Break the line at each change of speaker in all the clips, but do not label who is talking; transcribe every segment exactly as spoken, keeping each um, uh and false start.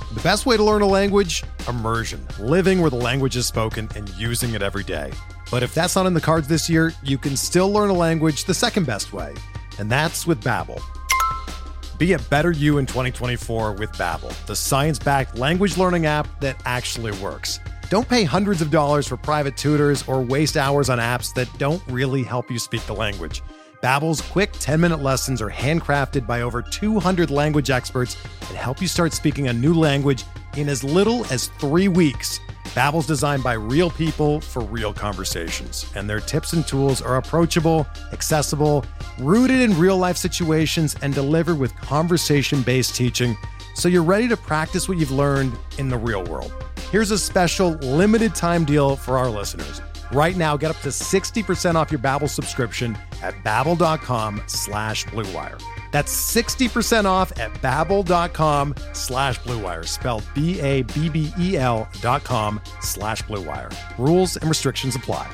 The best way to learn a language? Immersion. Living where the language is spoken and using it every day. But if that's not in the cards this year, you can still learn a language the second best way, and that's with Babbel. Be a better you in twenty twenty-four with Babbel, the science-backed language learning app that actually works. Don't pay hundreds of dollars for private tutors or waste hours on apps that don't really help you speak the language. Babbel's quick ten-minute lessons are handcrafted by over two hundred language experts and help you start speaking a new language in as little as three weeks. Babbel's designed by real people for real conversations, and their tips and tools are approachable, accessible, rooted in real-life situations, and delivered with conversation-based teaching, so you're ready to practice what you've learned in the real world. Here's a special limited-time deal for our listeners. Right now, get up to sixty percent off your Babbel subscription at babbel.com slash bluewire. That's sixty percent off at babbel.com slash bluewire, spelled B A B B E L dot com slash bluewire. Rules and restrictions apply.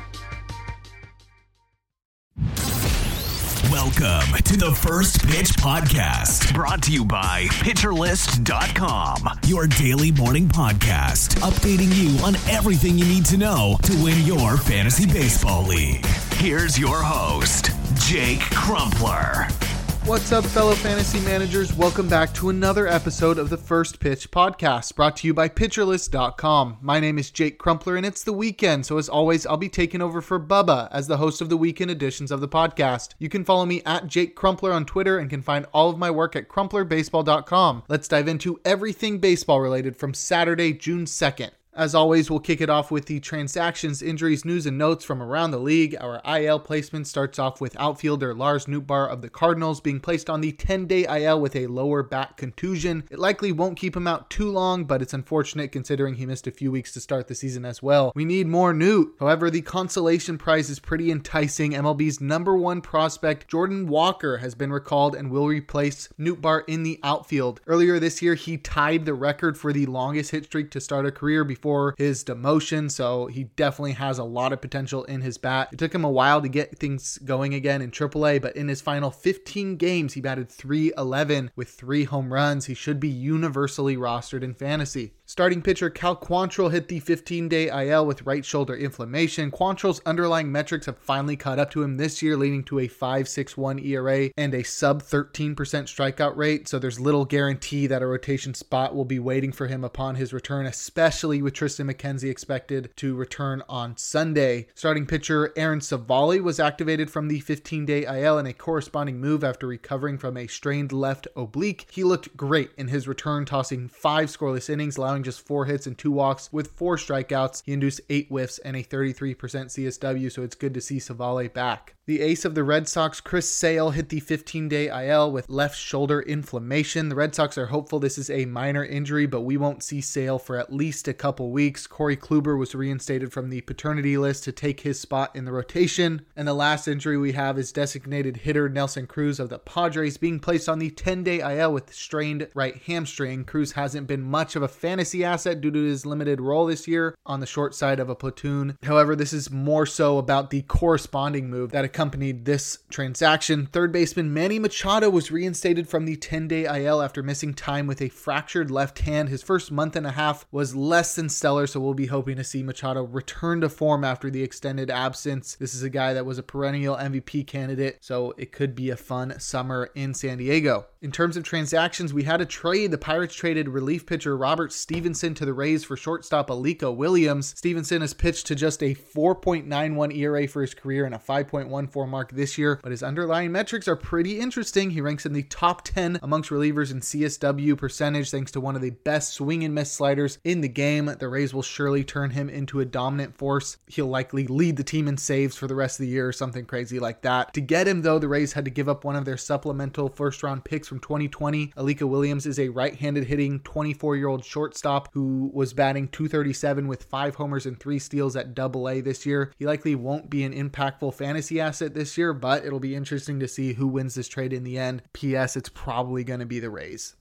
Welcome to the First Pitch Podcast, brought to you by pitcher list dot com, your daily morning podcast, updating you on everything you need to know to win your fantasy baseball league. Here's your host, Jake Crumpler.
What's up, fellow fantasy managers? Welcome back to another episode of the First Pitch Podcast, brought to you by pitcher list dot com. My name is Jake Crumpler, and it's the weekend, so as always, I'll be taking over for Bubba as the host of the weekend editions of the podcast. You can follow me at Jake Crumpler on Twitter and can find all of my work at crumpler baseball dot com. Let's dive into everything baseball related from Saturday, June second. As always, we'll kick it off with the transactions, injuries, news, and notes from around the league. Our I L placement starts off with outfielder Lars Nootbaar of the Cardinals being placed on the ten-day I L with a lower back contusion. It likely won't keep him out too long, but it's unfortunate considering he missed a few weeks to start the season as well. We need more Noot. However, the consolation prize is pretty enticing. M L B's number one prospect, Jordan Walker, has been recalled and will replace Nootbaar in the outfield. Earlier this year, he tied the record for the longest hit streak to start a career before his demotion, so he definitely has a lot of potential in his bat. It took him a while to get things going again in triple A, but in his final fifteen games, he batted three eleven with three home runs. He should be universally rostered in fantasy. Starting pitcher Cal Quantrill hit the fifteen-day I L with right shoulder inflammation. Quantrill's underlying metrics have finally caught up to hhim this year, leading to a five point six one E R A and a sub thirteen percent strikeout rate, so there's little guarantee that a rotation spot will be waiting for him upon his return, especially with Tristan McKenzie expected to return on Sunday. Starting pitcher Aaron Savali was activated from the fifteen-day I L in a corresponding move after recovering from a strained left oblique. He looked great in his return, tossing five scoreless innings, allowing just four hits and two walks with four strikeouts. He induced eight whiffs and a thirty-three percent C S W, so it's good to see Savali back. The ace of the Red Sox, Chris Sale, hit the fifteen-day I L with left shoulder inflammation. The Red Sox are hopeful this is a minor injury, but we won't see Sale for at least a couple weeks. Corey Kluber was reinstated from the paternity list to take his spot in the rotation. And the last injury we have is designated hitter Nelson Cruz of the Padres being placed on the ten-day I L with strained right hamstring. Cruz hasn't been much of a fantasy asset due to his limited role this year on the short side of a platoon. However, this is more so about the corresponding move that accompanied this transaction. Third baseman Manny Machado was reinstated from the ten-day I L after missing time with a fractured left hand. His first month and a half was less than stellar, so we'll be hoping to see Machado return to form after the extended absence. This is a guy that was a perennial M V P candidate, so it could be a fun summer in San Diego. In terms of transactions, we had a trade. The Pirates traded relief pitcher Robert Stevenson to the Rays for shortstop Alika Williams. Stevenson has pitched to just a four point nine one E R A for his career and a five point one four mark this year, but his underlying metrics are pretty interesting. He ranks in the top ten amongst relievers in C S W percentage thanks to one of the best swing and miss sliders in the game. The Rays will surely turn him into a dominant force. He'll likely lead the team in saves for the rest of the year or something crazy like that. To get him, though, the Rays had to give up one of their supplemental first round picks from twenty twenty. Alika Williams is a right-handed hitting twenty-four-year-old shortstop who was batting two thirty-seven with five homers and three steals at double A this year. He likely won't be an impactful fantasy asset this year, but it'll be interesting to see who wins this trade in the end. P S. It's probably going to be the Rays.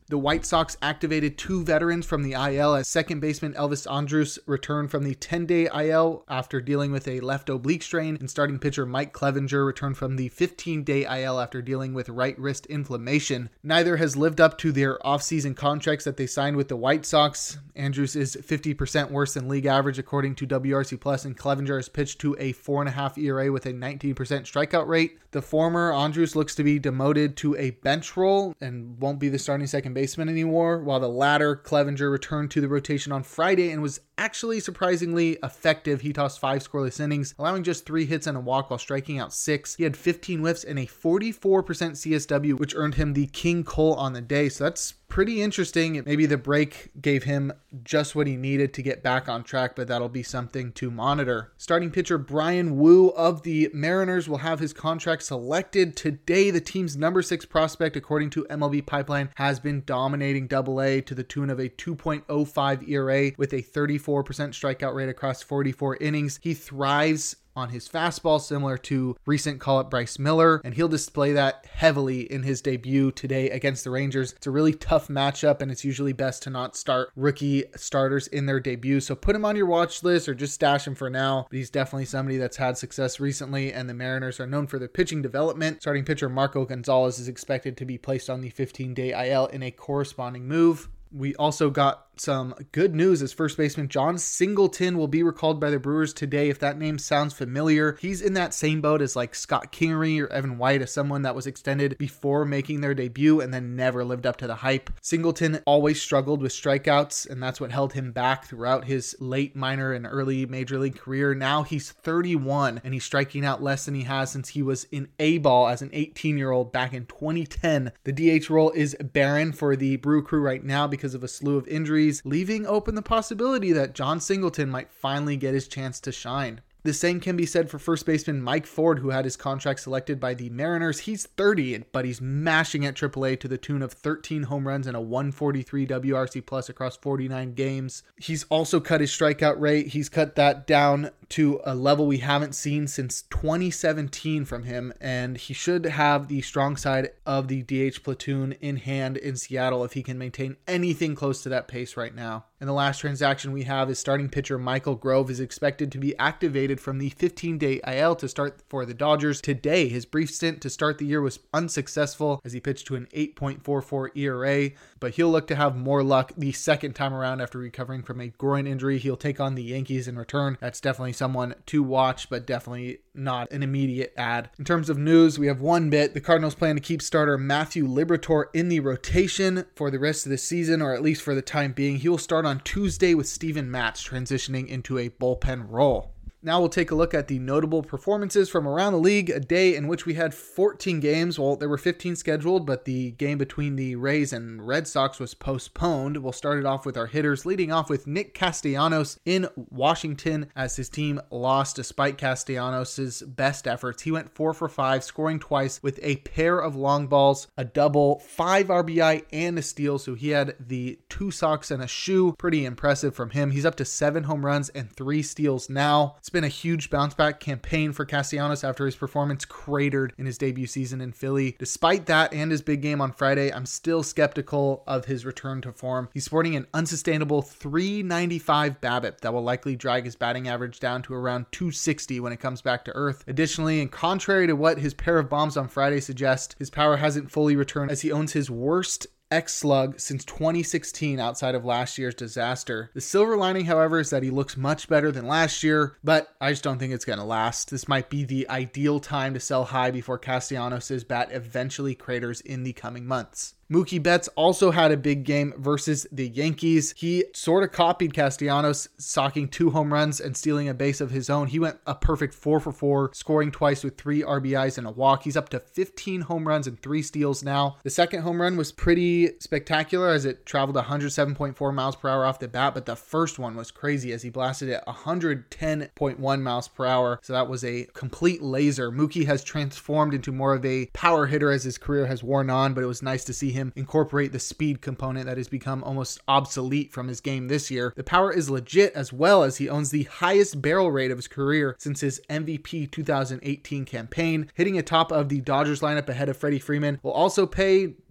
The White Sox activated two veterans from the I L as second baseman Elvis Andrus returned from the ten-day I L after dealing with a left oblique strain, and starting pitcher Mike Clevinger returned from the fifteen-day I L after dealing with right wrist inflammation. Neither has lived up to their offseason contracts that they signed with the White Sox. Andrus is fifty percent worse than league average according to W R C plus, and Clevinger has pitched to a four point five E R A with a nineteen percent strikeout rate. The former, Andrus, looks to be demoted to a bench role and won't be the starting second baseman anymore, while the latter, Clevinger, returned to the rotation on Friday and was actually surprisingly effective. He tossed five scoreless innings, allowing just three hits and a walk while striking out six. He had fifteen whiffs and a forty-four percent C S W, which earned him the King Cole on the day. So that's pretty interesting. Maybe the break gave him just what he needed to get back on track, but that'll be something to monitor. Starting pitcher Bryan Woo of the Mariners will have his contract selected today. The team's number six prospect, according to M L B Pipeline, has been dominating Double A to the tune of a two point oh five E R A with a thirty-four percent strikeout rate across forty-four innings. He thrives on his fastball, similar to recent call-up Bryce Miller, and he'll display that heavily in his debut today against the Rangers. It's a really tough matchup, and it's usually best to not start rookie starters in their debut, so put him on your watch list or just stash him for now. But he's definitely somebody that's had success recently, and the Mariners are known for their pitching development. Starting pitcher Marco Gonzalez is expected to be placed on the fifteen-day I L in a corresponding move. We also got some good news as first baseman Jon Singleton will be recalled by the Brewers today. If that name sounds familiar, he's in that same boat as like Scott Kingery or Evan White, as someone that was extended before making their debut and then never lived up to the hype. Singleton always struggled with strikeouts, and that's what held him back throughout his late minor and early major league career. Now he's thirty-one and he's striking out less than he has since he was in A-ball as an eighteen-year-old back in twenty ten. The D H role is barren for the Brew Crew right now because of a slew of injuries, leaving open the possibility that Jon Singleton might finally get his chance to shine. The same can be said for first baseman Mike Ford, who had his contract selected by the Mariners. He's thirty, but he's mashing at triple A to the tune of thirteen home runs and a one forty-three W R C plus across forty-nine games. He's also cut his strikeout rate. He's cut that down to a level we haven't seen since twenty seventeen from him, and he should have the strong side of the D H platoon in hand in Seattle if he can maintain anything close to that pace right now. And the last transaction we have is starting pitcher Michael Grove is expected to be activated from the fifteen-day I L to start for the Dodgers today. His brief stint to start the year was unsuccessful as he pitched to an eight point four four E R A, but he'll look to have more luck the second time around after recovering from a groin injury. He'll take on the Yankees in return. That's definitely someone to watch, but definitely not an immediate add. In terms of news, we have one bit. The Cardinals plan to keep starter Matthew Liberatore in the rotation for the rest of the season, or at least for the time being. He will start on Tuesday with Steven Matz transitioning into a bullpen role. Now we'll take a look at the notable performances from around the league, a day in which we had fourteen games. Well, there were fifteen scheduled, but the game between the Rays and Red Sox was postponed. We'll start it off with our hitters, leading off with Nick Castellanos in Washington as his team lost despite Castellanos' best efforts. He went four for five, scoring twice with a pair of long balls, a double, five R B I, and a steal. So he had the two socks and a shoe. Pretty impressive from him. He's up to seven home runs and three steals now. It's been a huge bounce back campaign for Castellanos after his performance cratered in his debut season in Philly. Despite that and his big game on Friday, I'm still skeptical of his return to form. He's sporting an unsustainable three ninety-five BABIP that will likely drag his batting average down to around two sixty when it comes back to earth. Additionally, and contrary to what his pair of bombs on Friday suggest, his power hasn't fully returned as he owns his worst X-Slug since twenty sixteen outside of last year's disaster. The silver lining, however, is that he looks much better than last year, but I just don't think it's going to last. This might be the ideal time to sell high before Castellanos' bat eventually craters in the coming months. Mookie Betts also had a big game versus the Yankees. He sort of copied Castellanos, socking two home runs and stealing a base of his own. He went a perfect four for four, scoring twice with three R B Is and a walk. He's up to fifteen home runs and three steals now. The second home run was pretty spectacular as it traveled one hundred seven point four miles per hour off the bat, but the first one was crazy as he blasted it one hundred ten point one miles per hour. So that was a complete laser. Mookie has transformed into more of a power hitter as his career has worn on, but it was nice to see him incorporate the speed component that has become almost obsolete from his game this year. The power is legit, as well as he owns the highest barrel rate of his career since his M V P two thousand eighteen campaign. Hitting atop of the Dodgers lineup ahead of Freddie Freeman will also pay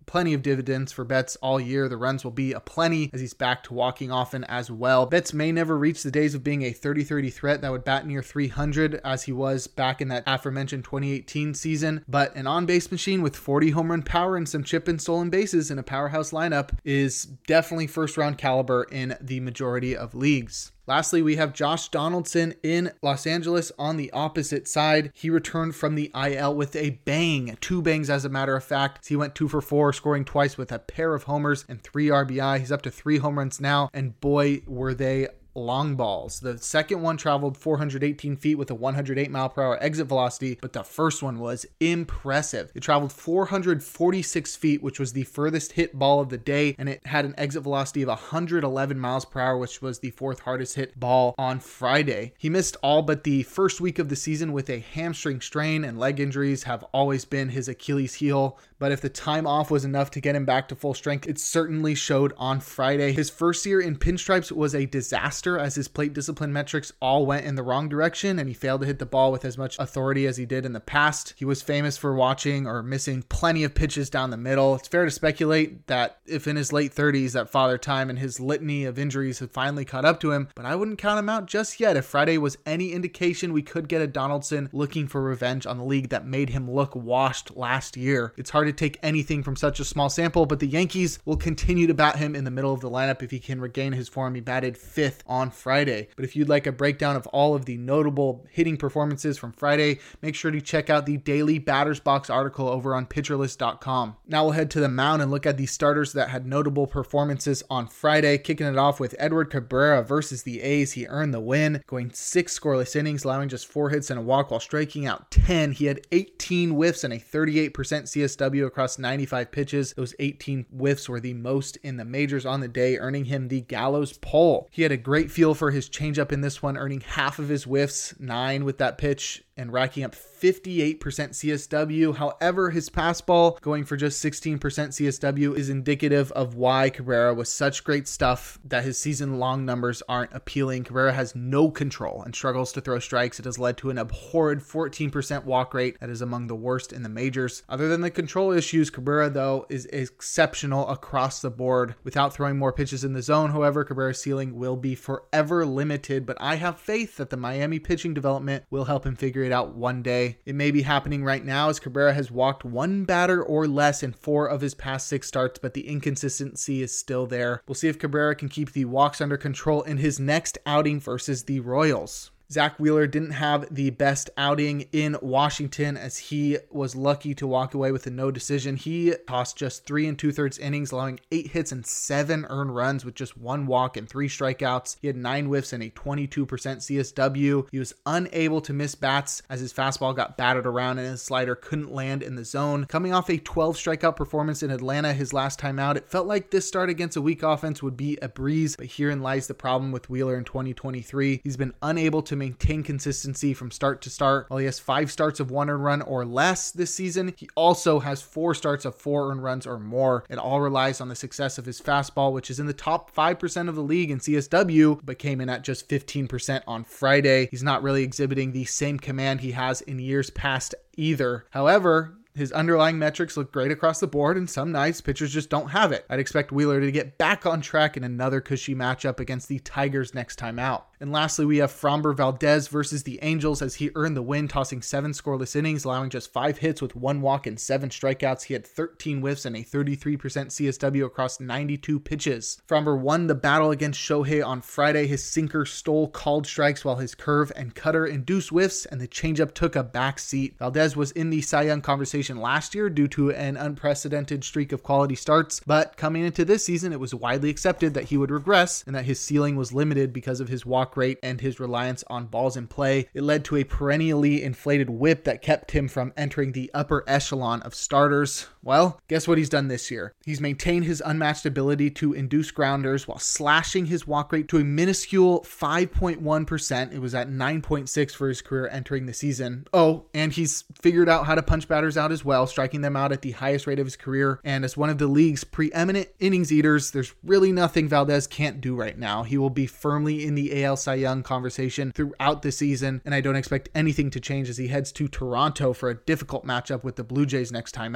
plenty of dividends for Betts all year. The runs will be aplenty as he's back to walking often as well. Betts may never reach the days of being a thirty thirty threat that would bat near three hundred as he was back in that aforementioned twenty eighteen season, but an on-base machine with forty home run power and some chip and stolen bases in a powerhouse lineup is definitely first round caliber in the majority of leagues. Lastly, we have Josh Donaldson in Los Angeles on the opposite side. He returned from the I L with a bang, two bangs as a matter of fact. He went two for four, scoring twice with a pair of homers and three R B I. He's up to three home runs now, and boy, were they long balls. The second one traveled four hundred eighteen feet with a one hundred eight mile per hour exit velocity, but the first one was impressive. It traveled four hundred forty-six feet, which was the furthest hit ball of the day, and it had an exit velocity of one hundred eleven miles per hour, which was the fourth hardest hit ball on Friday. He missed all but the first week of the season with a hamstring strain, and leg injuries have always been his Achilles heel. But if the time off was enough to get him back to full strength, it certainly showed on Friday. His first year in pinstripes was a disaster as his plate discipline metrics all went in the wrong direction, and he failed to hit the ball with as much authority as he did in the past. He was famous for watching or missing plenty of pitches down the middle. It's fair to speculate that if in his late thirties that Father Time and his litany of injuries had finally caught up to him, but I wouldn't count him out just yet. If Friday was any indication, we could get a Donaldson looking for revenge on the league that made him look washed last year. It's hard to take anything from such a small sample, but the Yankees will continue to bat him in the middle of the lineup if he can regain his form. He batted fifth on Friday. But if you'd like a breakdown of all of the notable hitting performances from Friday, make sure to check out the daily Batters Box article over on pitcher list dot com. Now we'll head to the mound and look at the starters that had notable performances on Friday, kicking it off with Edward Cabrera versus the A's. He earned the win, going six scoreless innings, allowing just four hits and a walk while striking out ten. He had eighteen whiffs and a thirty-eight percent C S W across ninety-five pitches. Those eighteen whiffs were the most in the majors on the day, earning him the Gallows pole. He had a great feel for his changeup in this one, earning half of his whiffs, nine with that pitch, and racking up fifty-eight percent C S W. However, his fastball going for just sixteen percent C S W is indicative of why Cabrera was such great stuff that his season-long numbers aren't appealing. Cabrera has no control and struggles to throw strikes. It has led to an abhorred fourteen percent walk rate that is among the worst in the majors. Other than the control issues, Cabrera, though, is exceptional across the board. Without throwing more pitches in the zone, however, Cabrera's ceiling will be forever limited, but I have faith that the Miami pitching development will help him figure it out one day. It may be happening right now as Cabrera has walked one batter or less in four of his past six starts, but the inconsistency is still there. We'll see if Cabrera can keep the walks under control in his next outing versus the Royals. Zach Wheeler didn't have the best outing in Washington as he was lucky to walk away with a no decision. He tossed just three and two thirds innings, allowing eight hits and seven earned runs with just one walk and three strikeouts. He had nine whiffs and a twenty-two percent C S W. He was unable to miss bats as his fastball got batted around and his slider couldn't land in the zone. Coming off a twelve strikeout performance in Atlanta his last time out, it felt like this start against a weak offense would be a breeze, but herein lies the problem with Wheeler in twenty twenty-three. He's been unable to maintain consistency from start to start. While he has five starts of one earned run or less this season, he also has four starts of four earned runs or more. It all relies on the success of his fastball, which is in the top five percent of the league in C S W, but came in at just fifteen percent on Friday. He's not really exhibiting the same command he has in years past either. However, his underlying metrics look great across the board, and some nights pitchers just don't have it. I'd expect Wheeler to get back on track in another cushy matchup against the Tigers next time out. And lastly, we have Framber Valdez versus the Angels as he earned the win, tossing seven scoreless innings, allowing just five hits with one walk and seven strikeouts. He had thirteen whiffs and a thirty-three percent C S W across ninety-two pitches. Framber won the battle against Shohei on Friday. His sinker stole called strikes while his curve and cutter induced whiffs, and the changeup took a back seat. Valdez was in the Cy Young conversation last year due to an unprecedented streak of quality starts, but coming into this season, it was widely accepted that he would regress and that his ceiling was limited because of his walk rate and his reliance on balls in play. It led to a perennially inflated whip that kept him from entering the upper echelon of starters. Well, guess what he's done this year? He's maintained his unmatched ability to induce grounders while slashing his walk rate to a minuscule five point one percent. It was at nine point six for his career entering the season. Oh, and he's figured out how to punch batters out as well, striking them out at the highest rate of his career. And as one of the league's preeminent innings eaters, there's really nothing Valdez can't do right now. He will be firmly in the A L Cy Young conversation throughout the season, and I don't expect anything to change as he heads to Toronto for a difficult matchup with the Blue Jays next time out.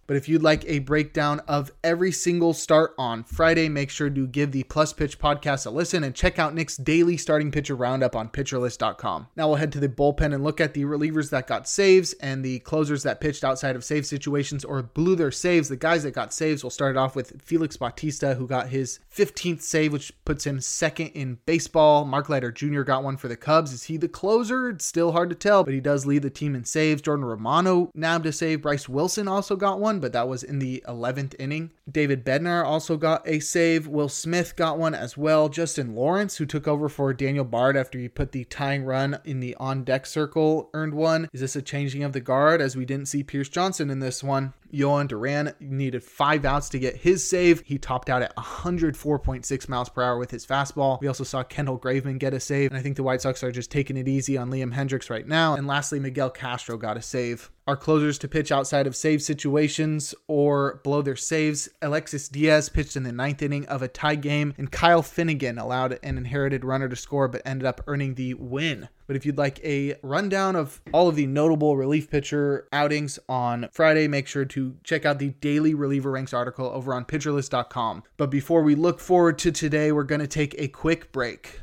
But if you'd like a breakdown of every single start on Friday, make sure to give the Plus Pitch podcast a listen and check out Nick's daily starting pitcher roundup on pitcher list dot com. Now we'll head to the bullpen and look at the relievers that got saves and the closers that pitched outside of save situations or blew their saves. The guys that got saves, we'll start it off with Felix Bautista, who got his fifteenth save, which puts him second in baseball. Mark Leiter Junior got one for the Cubs. Is he the closer? It's still hard to tell, but he does lead the team in saves. Jordan Romano nabbed a save. Bryce Wilson also got one, but that was in the eleventh inning. David Bednar also got a save. Will Smith got one as well. Justin Lawrence, who took over for Daniel Bard after he put the tying run in the on-deck circle, earned one. Is this a changing of the guard, as we didn't see Pierce Johnson in this one? Yohan Duran needed five outs to get his save. He topped out at one oh four point six miles per hour with his fastball. We also saw Kendall Graveman get a save, and I think the White Sox are just taking it easy on Liam Hendricks right now. And lastly, Miguel Castro got a save. Our closers to pitch outside of save situations or below their saves: Alexis Diaz pitched in the ninth inning of a tie game, and Kyle Finnegan allowed an inherited runner to score but ended up earning the win. But if you'd like a rundown of all of the notable relief pitcher outings on Friday, make sure to check out the daily reliever ranks article over on pitcher list dot com. But before we look forward to today, we're going to take a quick break.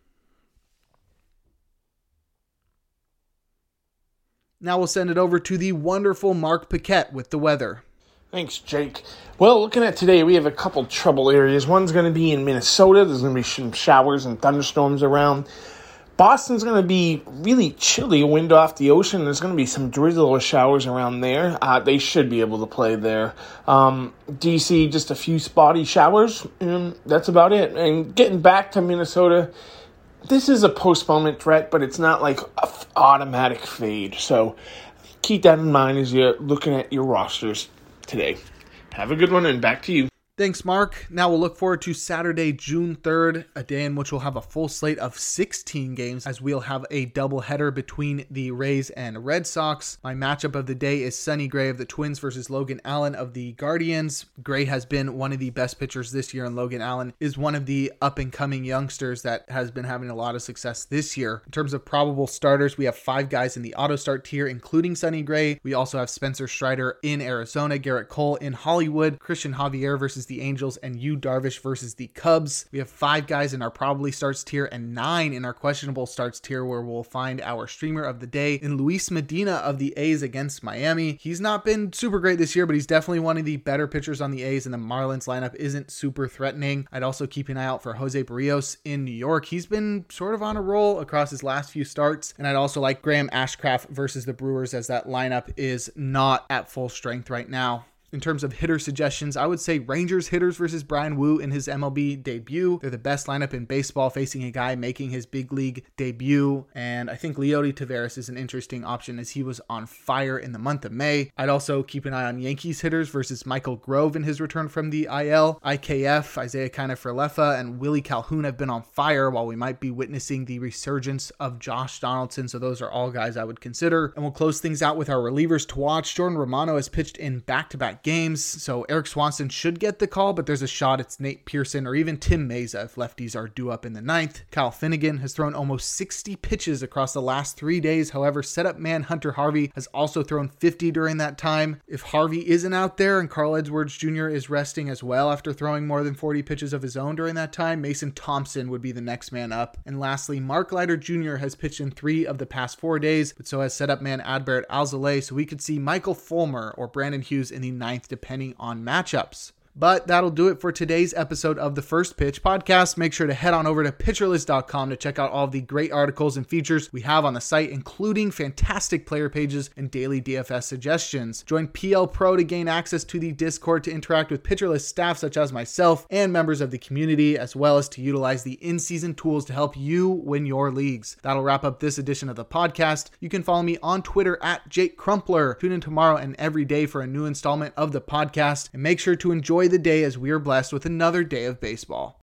Now we'll send it over to the wonderful Mark Paquette with the weather.
Thanks, Jake. Well, looking at today, we have a couple trouble areas. One's going to be in Minnesota. There's going to be some showers and thunderstorms around. Boston's going to be really chilly, wind off the ocean. There's going to be some drizzle or showers around there. Uh, they should be able to play there. Um, D C, just a few spotty showers, and that's about it. And getting back to Minnesota, this is a postponement threat, but it's not like an automatic fade. So keep that in mind as you're looking at your rosters today. Have a good one, and back to you.
Thanks, Mark. Now we'll look forward to Saturday, June third, a day in which we'll have a full slate of sixteen games, as we'll have a doubleheader between the Rays and Red Sox. My matchup of the day is Sonny Gray of the Twins versus Logan Allen of the Guardians. Gray has been one of the best pitchers this year, and Logan Allen is one of the up-and-coming youngsters that has been having a lot of success this year. In terms of probable starters, we have five guys in the auto start tier, including Sonny Gray. We also have Spencer Strider in Arizona, Garrett Cole in Hollywood, Christian Javier versus the Angels, and Yu Darvish versus the Cubs. We have five guys in our probably starts tier and nine in our questionable starts tier, where we'll find our streamer of the day in Luis Medina of the A's against Miami. He's not been super great this year, but he's definitely one of the better pitchers on the A's, and the Marlins lineup isn't super threatening. I'd also keep an eye out for Jose Barrios in New York. He's been sort of on a roll across his last few starts, and I'd also like Graham Ashcraft versus the Brewers, as that lineup is not at full strength right now. In terms of hitter suggestions, I would say Rangers hitters versus Brian Wu in his M L B debut. They're the best lineup in baseball, facing a guy making his big league debut. And I think Leody Taveras is an interesting option, as he was on fire in the month of May. I'd also keep an eye on Yankees hitters versus Michael Grove in his return from the I L. I K F, Isaiah Kiner-Falefa, and Willie Calhoun have been on fire, while we might be witnessing the resurgence of Josh Donaldson. So those are all guys I would consider. And we'll close things out with our relievers to watch. Jordan Romano has pitched in back-to-back games, so Eric Swanson should get the call, but there's a shot it's Nate Pearson or even Tim Meza if lefties are due up in the ninth. Kyle Finnegan has thrown almost sixty pitches across the last three days. However, setup man Hunter Harvey has also thrown fifty during that time. If Harvey isn't out there and Carl Edwards Junior is resting as well after throwing more than forty pitches of his own during that time, Mason Thompson would be the next man up. And lastly, Mark Leiter Junior has pitched in three of the past four days, but so has setup man Adbert Alzolay, so we could see Michael Fulmer or Brandon Hughes in the ninth, depending on matchups. But that'll do it for today's episode of the First Pitch Podcast. Make sure to head on over to pitcher list dot com to check out all of the great articles and features we have on the site, including fantastic player pages and daily D F S suggestions. Join P L Pro to gain access to the Discord to interact with PitcherList staff such as myself and members of the community, as well as to utilize the in-season tools to help you win your leagues. That'll wrap up this edition of the podcast. You can follow me on Twitter at Jake Crumpler. Tune in tomorrow and every day for a new installment of the podcast, and make sure to enjoy the day as we are blessed with another day of baseball.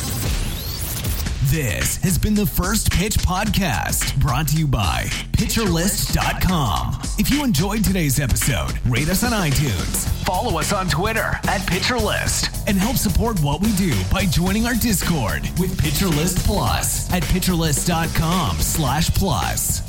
This has been the First Pitch Podcast, brought to you by pitcher list dot com. If you enjoyed today's episode, rate us on iTunes, follow us on Twitter at PitcherList, and help support what we do by joining our Discord with PitcherList Plus at pitcher list dot com slash plus.